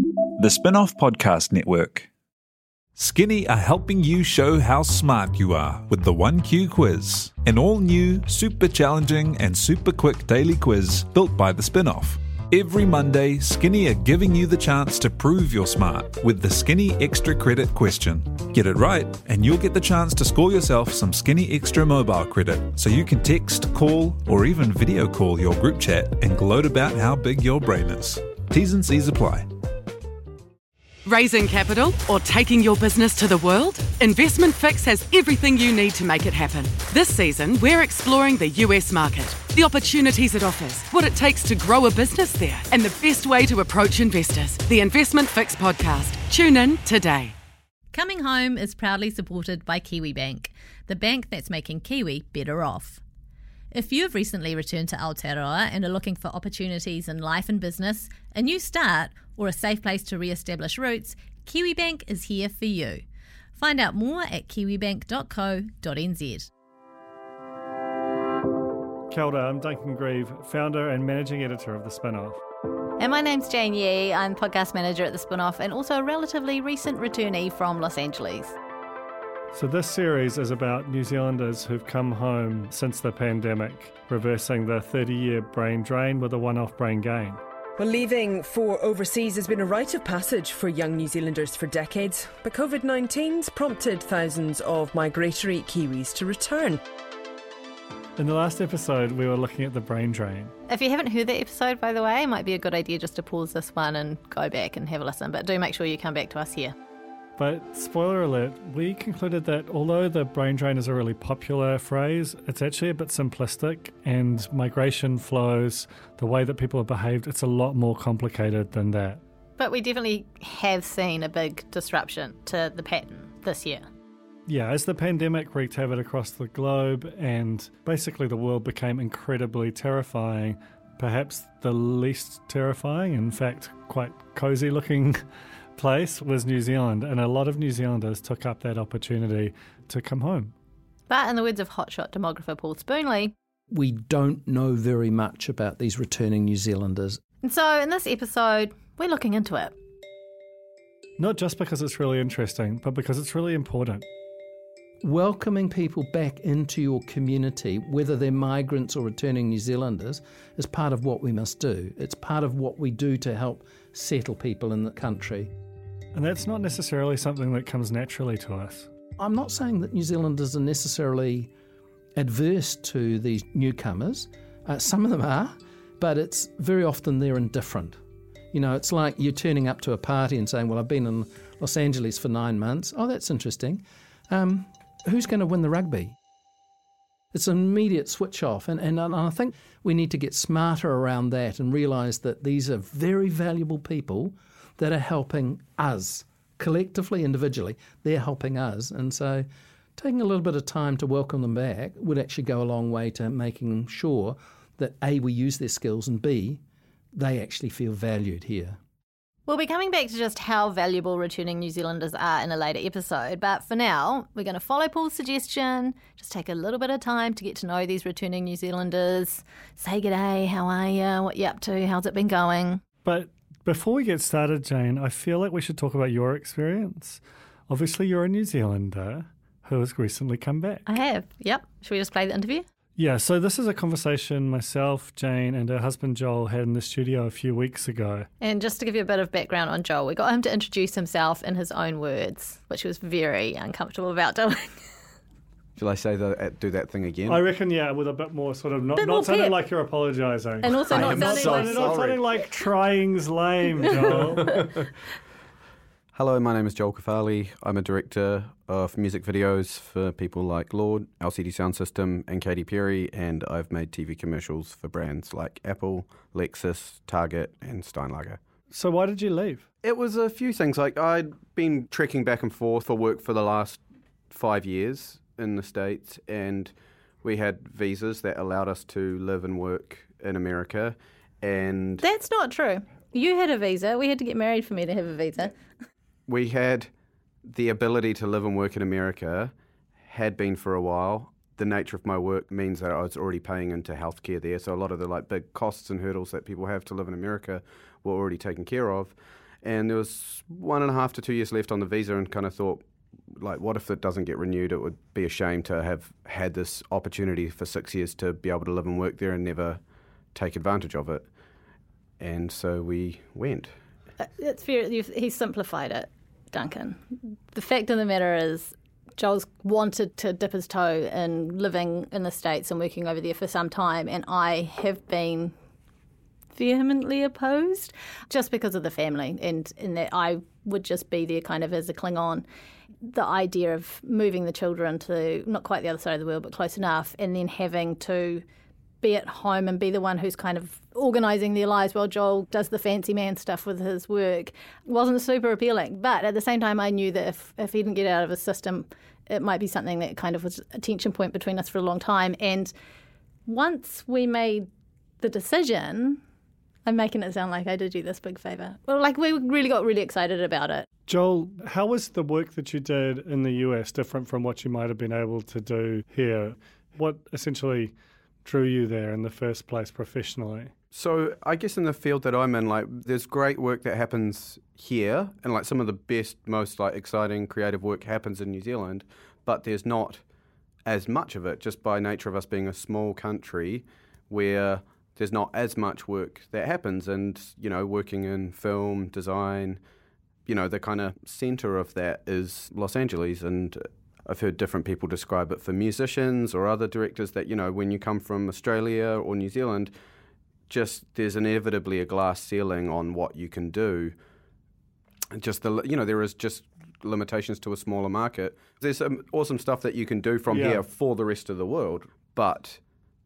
The Spin-Off Podcast Network. Skinny are helping you show how smart you are with the 1Q quiz, an all-new, super challenging and super quick daily quiz built by the Spin-Off. Every Monday, Skinny are giving you the chance to prove you're smart with the Skinny Extra Credit question. Get it right, and you'll get the chance to score yourself some Skinny Extra mobile credit, so you can text, call, or even video call your group chat and gloat about how big your brain is. T's and C's apply. Raising capital or taking your business to the world? Investment Fix has everything you need to make it happen. This season, we're exploring the US market, the opportunities it offers, what it takes to grow a business there, and the best way to approach investors. The Investment Fix podcast. Tune in today. Coming Home is proudly supported by KiwiBank, the bank that's making Kiwi better off. If you have recently returned to Aotearoa and are looking for opportunities in life and business, a new start, or a safe place to re-establish roots, KiwiBank is here for you. Find out more at kiwibank.co.nz. Kia ora, I'm Duncan Grieve, founder and managing editor of The Spin-Off. And my name's Jane Yee. I'm podcast manager at The Spin-Off and also a relatively recent returnee from Los Angeles. So this series is about New Zealanders who've come home since the pandemic, reversing the 30-year brain drain with a one-off brain gain. Well, leaving for overseas has been a rite of passage for young New Zealanders for decades, but COVID-19's prompted thousands of migratory Kiwis to return. In the last episode, we were looking at the brain drain. If you haven't heard that episode, by the way, it might be a good idea just to pause this one and go back and have a listen, but do make sure you come back to us here. But spoiler alert, we concluded that although the brain drain is a really popular phrase, it's actually a bit simplistic, and migration flows, the way that people have behaved, it's a lot more complicated than that. But we definitely have seen a big disruption to the pattern this year. Yeah, as the pandemic wreaked havoc across the globe and basically the world became incredibly terrifying, perhaps the least terrifying, in fact, quite cosy looking place was New Zealand, and a lot of New Zealanders took up that opportunity to come home. But in the words of hotshot demographer Paul Spoonley, we don't know very much about these returning New Zealanders. And so in this episode, we're looking into it. Not just because it's really interesting, but because it's really important. Welcoming people back into your community, whether they're migrants or returning New Zealanders, is part of what we must do. It's part of what we do to help settle people in the country. And that's not necessarily something that comes naturally to us. I'm not saying that New Zealanders are necessarily adverse to these newcomers. Some of them are, but it's very often they're indifferent. You know, it's like you're turning up to a party and saying, well, I've been in Los Angeles for 9 months. Oh, that's interesting. Who's going to win the rugby? It's an immediate switch off. And I think we need to get smarter around that and realise that these are very valuable people that are helping us, collectively, individually. They're helping us. And so taking a little bit of time to welcome them back would actually go a long way to making sure that A, we use their skills, and B, they actually feel valued here. We'll be coming back to just how valuable returning New Zealanders are in a later episode, but for now, we're going to follow Paul's suggestion, just take a little bit of time to get to know these returning New Zealanders, say g'day, how are you, what you up to, how's it been going? But before we get started, Jane, I feel like we should talk about your experience. Obviously, you're a New Zealander who has recently come back. I have, yep. Should we just play the interview? Yeah, so this is a conversation myself, Jane, and her husband Joel had in the studio a few weeks ago. And just to give you a bit of background on Joel, we got him to introduce himself in his own words, which he was very uncomfortable about doing. Shall I say do that thing again? I reckon, yeah, with a bit more sort of, not sounding like you're apologising. And also not sounding like trying's lame, Joel. Hello, my name is Joel Kafali. I'm a director of music videos for people like Lorde, LCD Sound System and Katy Perry, and I've made TV commercials for brands like Apple, Lexus, Target and Steinlager. So why did you leave? It was a few things. Like I'd been trekking back and forth for work for the last 5 years in the States, and we had visas that allowed us to live and work in America. And that's not true. You had a visa. We had to get married for me to have a visa. We had the ability to live and work in America, had been for a while. The nature of my work means that I was already paying into healthcare there, so a lot of the big costs and hurdles that people have to live in America were already taken care of. And there was 1.5 to 2 years left on the visa, and kind of thought, like, what if it doesn't get renewed? It would be a shame to have had this opportunity for 6 years to be able to live and work there and never take advantage of it. And so we went. It's fair. He's simplified it, Duncan. The fact of the matter is, Joel's wanted to dip his toe in living in the States and working over there for some time, and I have been vehemently opposed just because of the family, and in that I would just be there kind of as a Klingon. The idea of moving the children to not quite the other side of the world but close enough, and then having to be at home and be the one who's kind of organising their lives while Joel does the fancy man stuff with his work wasn't super appealing. But at the same time, I knew that if he didn't get out of his system, it might be something that kind of was a tension point between us for a long time. And once we made the decision, I'm making it sound like I did you this big favour. Well, like, we really got really excited about it. Joel, how was the work that you did in the US different from what you might have been able to do here? What essentially drew you there in the first place professionally? So I guess in the field that I'm in, like, there's great work that happens here, and like some of the best, most like exciting creative work happens in New Zealand, but there's not as much of it just by nature of us being a small country where there's not as much work that happens. And, you know, working in film, design, you know, the kind of centre of that is Los Angeles. And I've heard different people describe it for musicians or other directors that, you know, when you come from Australia or New Zealand, just there's inevitably a glass ceiling on what you can do. Just there is just limitations to a smaller market. There's some awesome stuff that you can do from here for the rest of the world, but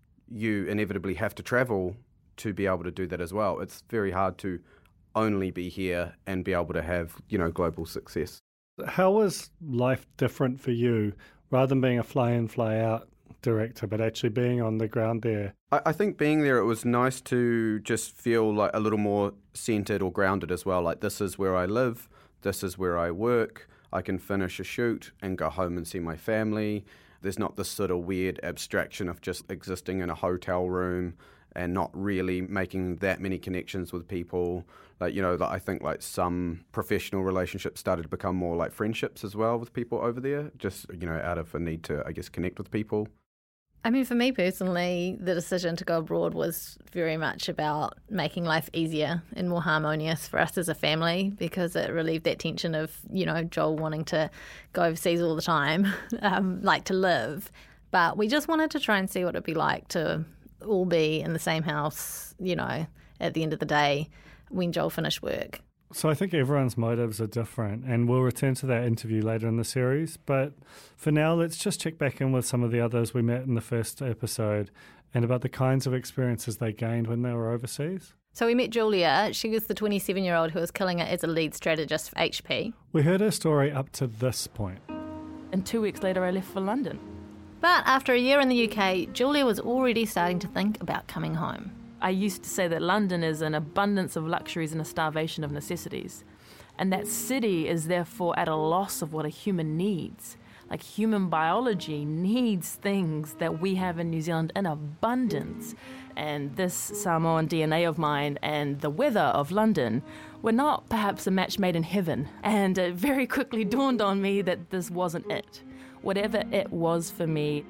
you inevitably have to travel to be able to do that as well. It's very hard to only be here and be able to have, you know, global success. How was life different for you, rather than being a fly-in, fly-out director, but actually being on the ground there? I think being there, it was nice to just feel like a little more centred or grounded as well. Like, this is where I live, this is where I work, I can finish a shoot and go home and see my family. There's not this sort of weird abstraction of just existing in a hotel room and not really making that many connections with people. Like, you know, I think like some professional relationships started to become more like friendships as well with people over there, just, you know, out of a need to, I guess, connect with people. I mean, for me personally, the decision to go abroad was very much about making life easier and more harmonious for us as a family, because it relieved that tension of, you know, Joel wanting to go overseas all the time, like to live. But we just wanted to try and see what it'd be like to all be in the same house, you know, at the end of the day when Joel finished work. So I think everyone's motives are different, and we'll return to that interview later in the series. But for now, let's just check back in with some of the others we met in the first episode and about the kinds of experiences they gained when they were overseas. So we met Julia. She was the 27-year-old who was killing it as a lead strategist for HP. We heard her story up to this point. And 2 weeks later, I left for London. But after a year in the UK, Julia was already starting to think about coming home. I used to say that London is an abundance of luxuries and a starvation of necessities. And that city is therefore at a loss of what a human needs. Like, human biology needs things that we have in New Zealand in abundance. And this Samoan DNA of mine and the weather of London were not perhaps a match made in heaven. And it very quickly dawned on me that this wasn't it. Whatever it was for me.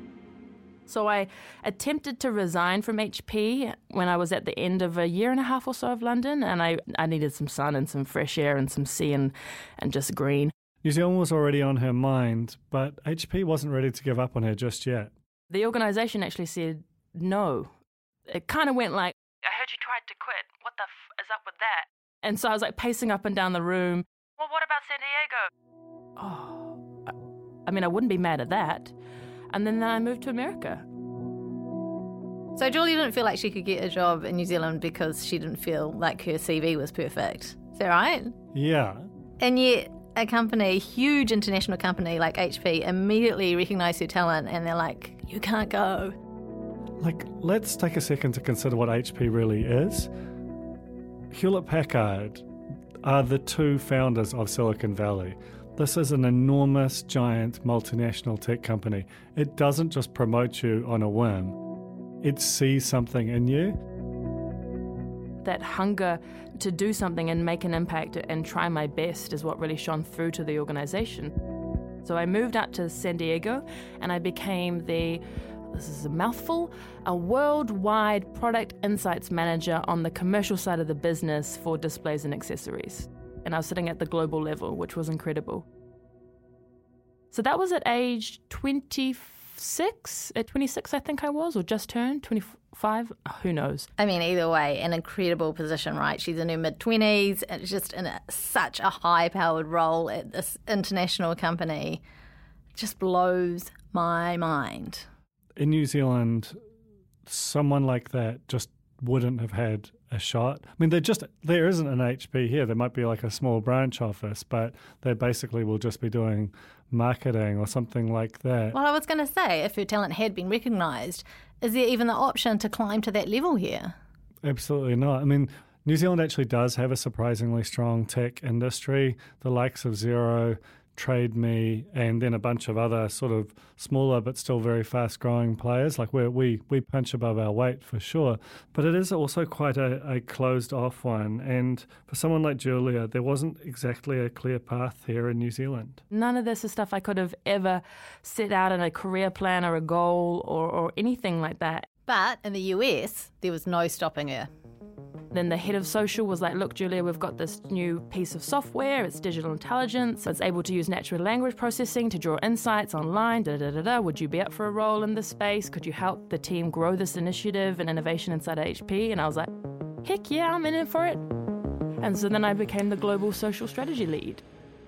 So I attempted to resign from HP when I was at the end of a year and a half or so of London, and I needed some sun and some fresh air and some sea and just green. New Zealand was already on her mind, but HP wasn't ready to give up on her just yet. The organisation actually said no. It kind of went like, I heard you tried to quit. What the is up with that? And so I was like pacing up and down the room. Well, what about San Diego? Oh, I mean, I wouldn't be mad at that. And then I moved to America. So Julia didn't feel like she could get a job in New Zealand because she didn't feel like her CV was perfect. Is that right? Yeah. And yet a company, a huge international company like HP, immediately recognised her talent and they're like, you can't go. Like, let's take a second to consider what HP really is. Hewlett-Packard are the two founders of Silicon Valley. This is an enormous, giant, multinational tech company. It doesn't just promote you on a whim. It sees something in you. That hunger to do something and make an impact and try my best is what really shone through to the organization. So I moved out to San Diego and I became this is a mouthful, a worldwide product insights manager on the commercial side of the business for displays and accessories. And I was sitting at the global level, which was incredible. So that was at age 26. At 26, I think I was, or just turned 25. Who knows? I mean, either way, an incredible position, right? She's in her mid-20s and just in such a high-powered role at this international company. It just blows my mind. In New Zealand, someone like that just wouldn't have had a shot. I mean, there isn't an HP here. There might be like a small branch office, but they basically will just be doing marketing or something like that. Well, I was going to say, if her talent had been recognised, is there even the option to climb to that level here? Absolutely not. I mean, New Zealand actually does have a surprisingly strong tech industry. The likes of Xero, Trade Me, and then a bunch of other sort of smaller but still very fast-growing players. Like we punch above our weight for sure, but it is also quite a closed-off one. And for someone like Julia, there wasn't exactly a clear path here in New Zealand. None of this is stuff I could have ever set out in a career plan or a goal or anything like that. But in the US, there was no stopping her. Then the head of social was like, look, Julia, we've got this new piece of software. It's digital intelligence. It's able to use natural language processing to draw insights online. Would you be up for a role in this space? Could you help the team grow this initiative and innovation inside HP? And I was like, heck yeah, I'm in it for it. And so then I became the global social strategy lead.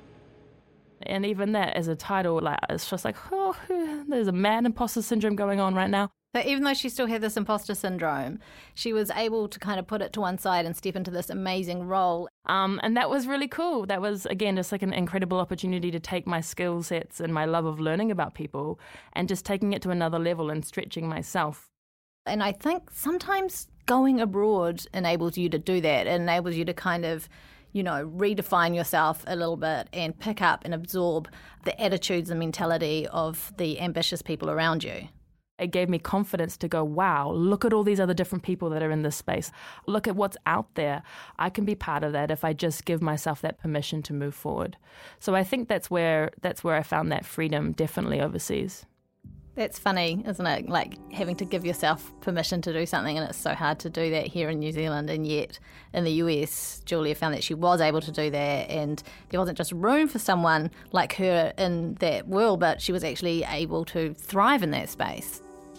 And even that as a title, like, it's just like, oh, there's a mad imposter syndrome going on right now. So even though she still had this imposter syndrome, she was able to kind of put it to one side and step into this amazing role. And that was really cool. That was, again, just like an incredible opportunity to take my skill sets and my love of learning about people and just taking it to another level and stretching myself. And I think sometimes going abroad enables you to do that. It enables you to kind of, redefine yourself a little bit and pick up and absorb the attitudes and mentality of the ambitious people around you. It gave me confidence to go, wow, look at all these other different people that are in this space. Look at what's out there. I can be part of that if I just give myself that permission to move forward. So I think that's where I found that freedom, definitely overseas. That's funny, isn't it? Like having to give yourself permission to do something, and it's so hard to do that here in New Zealand. And yet in the US, Julia found that she was able to do that, and there wasn't just room for someone like her in that world, but she was actually able to thrive in that space.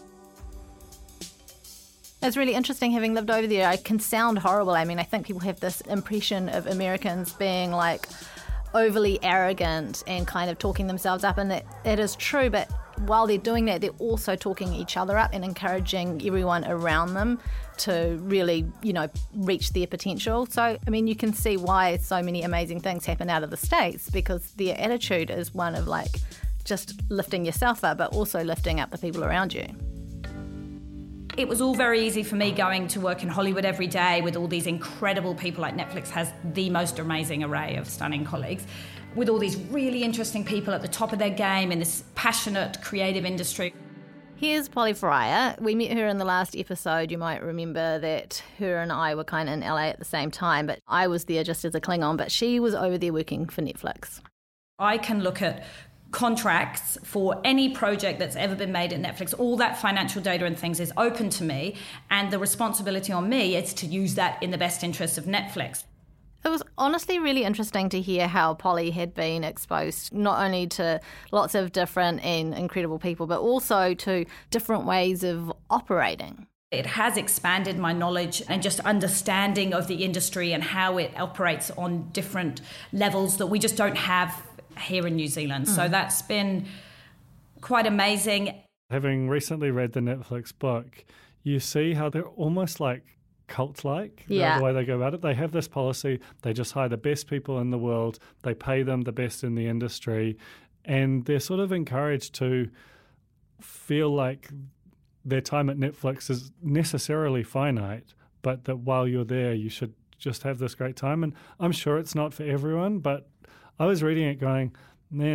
It's really interesting having lived over there. I can sound horrible. I mean, I think people have this impression of Americans being like overly arrogant and kind of talking themselves up, and that is true, but while they're doing that, they're also talking each other up and encouraging everyone around them to really, reach their potential. So, I mean, you can see why so many amazing things happen out of the States, because their attitude is one of like just lifting yourself up, but also lifting up the people around you. It was all very easy for me going to work in Hollywood every day with all these incredible people. Like Netflix has the most amazing array of stunning colleagues, with all these really interesting people at the top of their game in this passionate, creative industry. Here's Polly Fryer. We met her in the last episode. You might remember that her and I were kind of in LA at the same time, but I was there just as a Klingon, but she was over there working for Netflix. I can look at contracts for any project that's ever been made at Netflix. All that financial data and things is open to me, and the responsibility on me is to use that in the best interest of Netflix. It was honestly really interesting to hear how Polly had been exposed not only to lots of different and incredible people, but also to different ways of operating. It has expanded my knowledge and just understanding of the industry and how it operates on different levels that we just don't have here in New Zealand. So that's been quite amazing. Having recently read the Netflix book, you see how they're almost like cult-like, the way they go about it. They have this policy, they just hire the best people in the world, they pay them the best in the industry, and they're sort of encouraged to feel like their time at Netflix is necessarily finite, but that while you're there, you should just have this great time. And I'm sure it's not for everyone, but I was reading it going, man,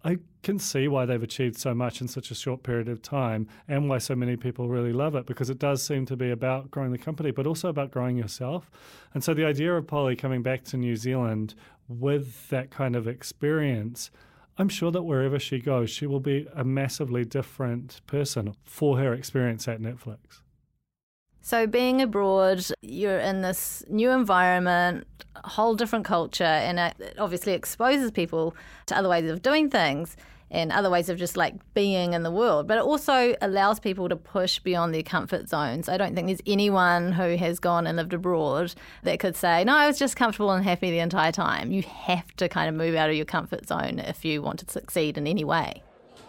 I can see why they've achieved so much in such a short period of time and why so many people really love it, because it does seem to be about growing the company, but also about growing yourself. And so the idea of Polly coming back to New Zealand with that kind of experience, I'm sure that wherever she goes, she will be a massively different person for her experience at Netflix. So being abroad, you're in this new environment, a whole different culture, and it obviously exposes people to other ways of doing things and other ways of just like being in the world. But it also allows people to push beyond their comfort zones. I don't think there's anyone who has gone and lived abroad that could say, no, I was just comfortable and happy the entire time. You have to kind of move out of your comfort zone if you want to succeed in any way.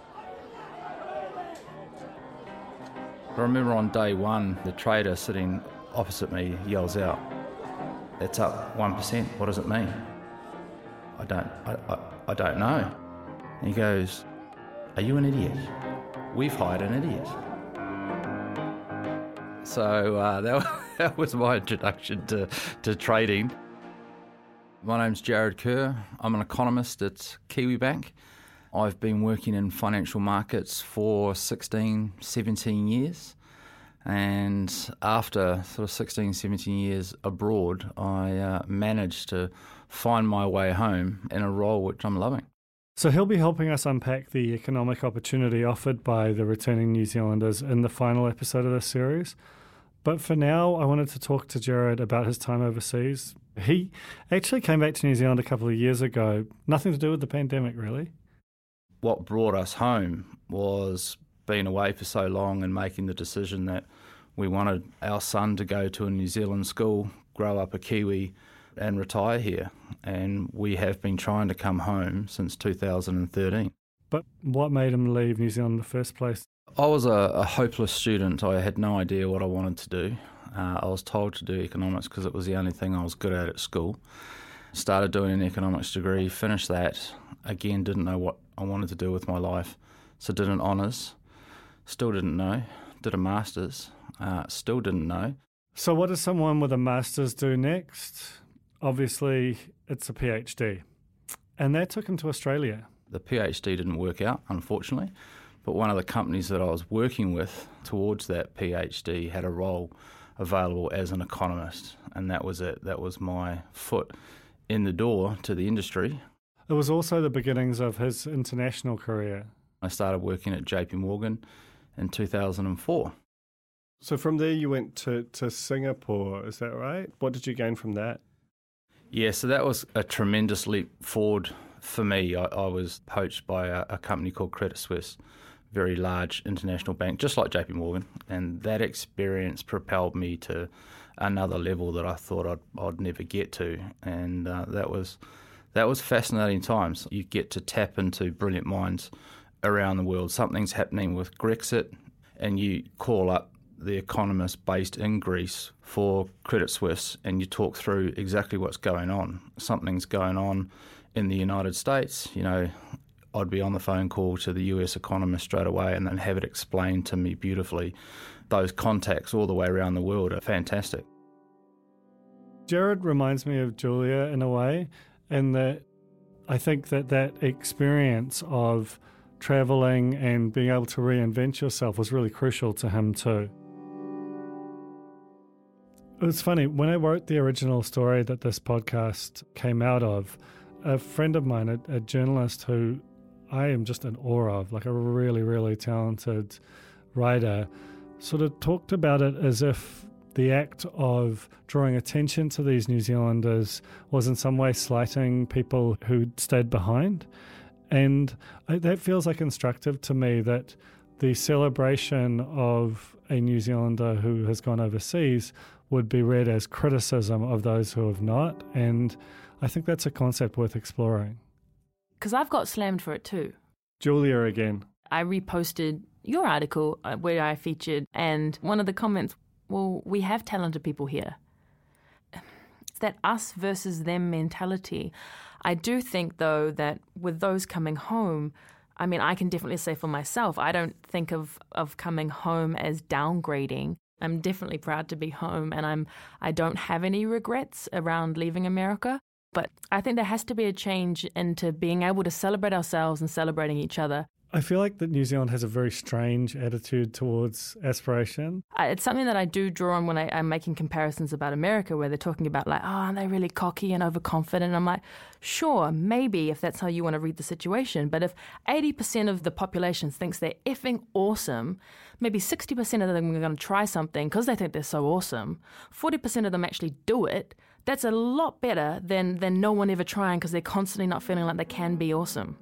I remember on day one, the trader sitting opposite me yells out, "It's up 1%, what does it mean?" I don't know. And he goes, "Are you an idiot? We've hired an idiot." So that was my introduction to trading. My name's Jared Kerr. I'm an economist at Kiwibank. I've been working in financial markets for 16, 17 years. And after sort of 16, 17 years abroad, I managed to find my way home in a role which I'm loving. So he'll be helping us unpack the economic opportunity offered by the returning New Zealanders in the final episode of this series. But for now, I wanted to talk to Jared about his time overseas. He actually came back to New Zealand a couple of years ago. Nothing to do with the pandemic, really. What brought us home was being away for so long and making the decision that we wanted our son to go to a New Zealand school, grow up a Kiwi and retire here. And we have been trying to come home since 2013. But what made him leave New Zealand in the first place? I was a hopeless student. I had no idea what I wanted to do. I was told to do economics because it was the only thing I was good at school. Started doing an economics degree, finished that. Again, didn't know what I wanted to do with my life. So did an honours, still didn't know. Did a master's, still didn't know. So what does someone with a master's do next? Obviously, it's a PhD. And that took him to Australia. The PhD didn't work out, unfortunately. But one of the companies that I was working with towards that PhD had a role available as an economist. And that was it. That was my foot in the door to the industry. It was also the beginnings of his international career. I started working at JP Morgan in 2004. So from there you went to Singapore, is that right? What did you gain from that? Yeah, so that was a tremendous leap forward for me. I was poached by a company called Credit Suisse, very large international bank, just like JP Morgan, and that experience propelled me to another level that I thought I'd never get to, and that was fascinating times. You get to tap into brilliant minds around the world. Something's happening with Grexit, and you call up the economist based in Greece for Credit Suisse, and you talk through exactly what's going on. Something's going on in the United States. You know, I'd be on the phone call to the US economist straight away and then have it explained to me beautifully. Those contacts all the way around the world are fantastic. Jared reminds me of Julia in a way, in that I think that experience of travelling and being able to reinvent yourself was really crucial to him too. It was funny, when I wrote the original story that this podcast came out of, a friend of mine, a journalist who I am just in awe of, like a really, really talented writer, sort of talked about it as if the act of drawing attention to these New Zealanders was in some way slighting people who'd stayed behind. And that feels like instructive to me, that the celebration of a New Zealander who has gone overseas would be read as criticism of those who have not. And I think that's a concept worth exploring. Because I've got slammed for it too. Julia again. I reposted your article where I featured, and one of the comments, well, we have talented people here. It's that us versus them mentality. I do think, though, that with those coming home, I mean, I can definitely say for myself, I don't think of coming home as downgrading. I'm definitely proud to be home, and I don't have any regrets around leaving America. But I think there has to be a change into being able to celebrate ourselves and celebrating each other. I feel like that New Zealand has a very strange attitude towards aspiration. It's something that I do draw on when I'm making comparisons about America, where they're talking about like, oh, aren't they really cocky and overconfident? And I'm like, sure, maybe if that's how you want to read the situation. But if 80% of the population thinks they're effing awesome, maybe 60% of them are going to try something because they think they're so awesome. 40% of them actually do it. That's a lot better than no one ever trying because they're constantly not feeling like they can be awesome.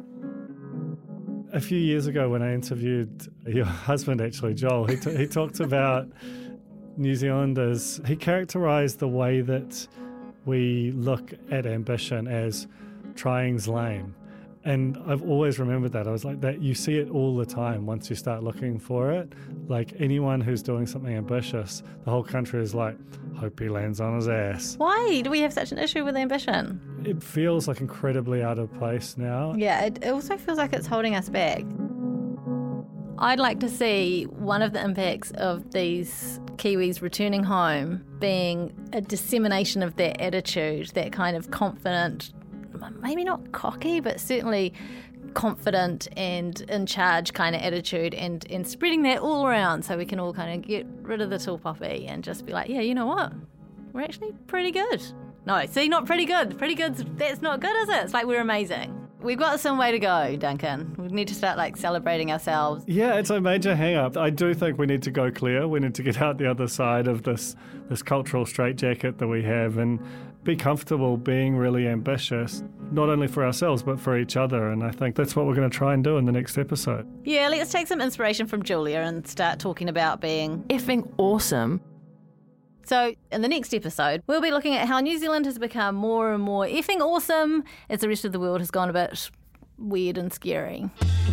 A few years ago when I interviewed your husband, actually, Joel, he talked about New Zealanders. He characterised the way that we look at ambition as trying's lame. And I've always remembered that. I was like, that you see it all the time once you start looking for it. Like anyone who's doing something ambitious, the whole country is like, hope he lands on his ass. Why do we have such an issue with ambition? It feels like incredibly out of place now. Yeah, it also feels like it's holding us back. I'd like to see one of the impacts of these Kiwis returning home being a dissemination of that attitude, that kind of confident, maybe not cocky, but certainly confident and in charge kind of attitude, and spreading that all around so we can all kind of get rid of the tall poppy and just be like, yeah, you know what? We're actually pretty good. No, see, not pretty good. Pretty good, that's not good, is it? It's like we're amazing. We've got some way to go, Duncan. We need to start celebrating ourselves. Yeah, it's a major hang-up. I do think we need to go clear. We need to get out the other side of this cultural straitjacket that we have and be comfortable being really ambitious, not only for ourselves but for each other. And I think that's what we're going to try and do in the next episode. Yeah, let's take some inspiration from Julia and start talking about being effing awesome. So in the next episode, we'll be looking at how New Zealand has become more and more effing awesome as the rest of the world has gone a bit weird and scary.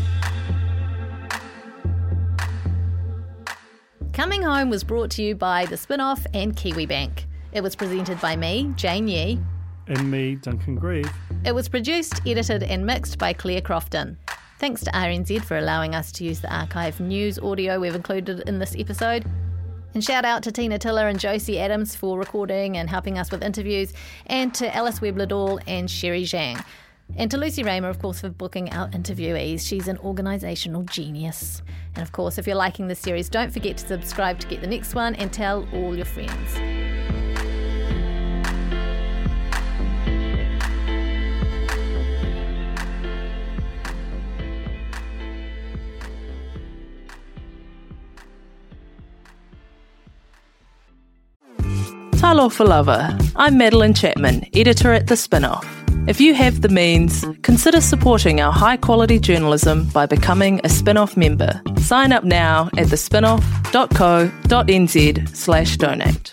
Coming Home was brought to you by The Spinoff and Kiwibank. It was presented by me, Jane Yee. And me, Duncan Grieve. It was produced, edited and mixed by Claire Crofton. Thanks to RNZ for allowing us to use the archive news audio we've included in this episode. And shout out to Tina Tiller and Josie Adams for recording and helping us with interviews, and to Alice Webb-Liddell and Sherry Zhang. And to Lucy Raymer, of course, for booking our interviewees. She's an organisational genius. And of course, if you're liking this series, don't forget to subscribe to get the next one and tell all your friends. Talofa Lover. I'm Madeline Chapman, editor at The Spinoff. If you have the means, consider supporting our high-quality journalism by becoming a Spinoff member. Sign up now at thespinoff.co.nz/donate.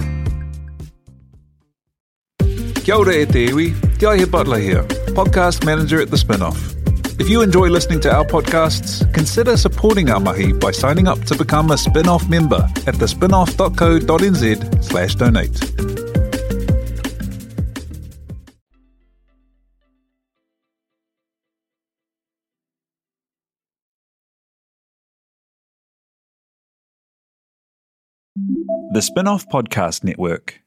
Kia ora e te iwi, Te Aihe Butler here, podcast manager at The Spinoff. If you enjoy listening to our podcasts, consider supporting our mahi by signing up to become a Spinoff member at thespinoff.co.nz/donate. The Spinoff Podcast Network.